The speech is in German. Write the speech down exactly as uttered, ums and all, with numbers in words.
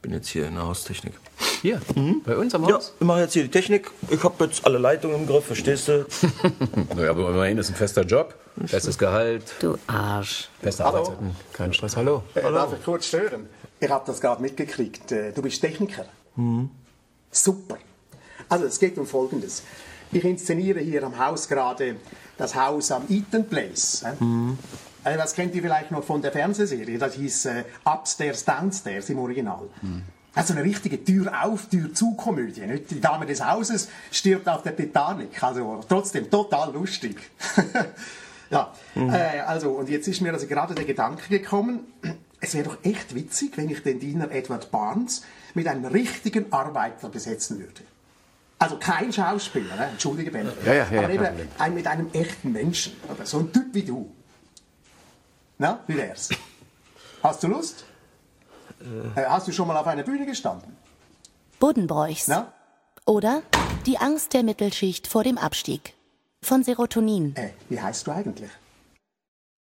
bin jetzt hier in der Haustechnik. Hier? Mhm. Bei uns am Ja, Haus? ich mache jetzt hier die Technik. Ich habe jetzt alle Leitungen im Griff, verstehst du? Naja, aber immerhin ist ein fester Job, festes Gehalt. Du Arsch. Feste Arbeitszeiten. Kein Stress, hallo. Äh, darf ich kurz stören? Ich habe das gerade mitgekriegt. Äh, Du bist Techniker. Mhm. Super. Also es geht um Folgendes. Ich inszeniere hier am Haus gerade das Haus am Eaton Place. äh? Mhm. Äh, Das kennt ihr vielleicht noch von der Fernsehserie. Das hieß äh, Upstairs, Downstairs im Original. Also eine richtige Tür-auf, Tür-zu-Komödie. Nicht? Die Dame des Hauses stirbt auf der Titanic. Also trotzdem total lustig. Ja, äh, also und jetzt ist mir also gerade der Gedanke gekommen, es wäre doch echt witzig, wenn ich den Diener Edward Barnes mit einem richtigen Arbeiter besetzen würde. Also kein Schauspieler, ne? Entschuldige, Ben. Ja, ja, ja, aber kein eben Problem. ein, mit einem echten Menschen. Oder? So ein Typ wie du. Na, wie wär's? Hast du Lust? Äh, hast du schon mal auf einer Bühne gestanden? Buddenbroichs. Na? Oder Die Angst der Mittelschicht vor dem Abstieg. Von Serotonin. Äh, wie heißt du eigentlich?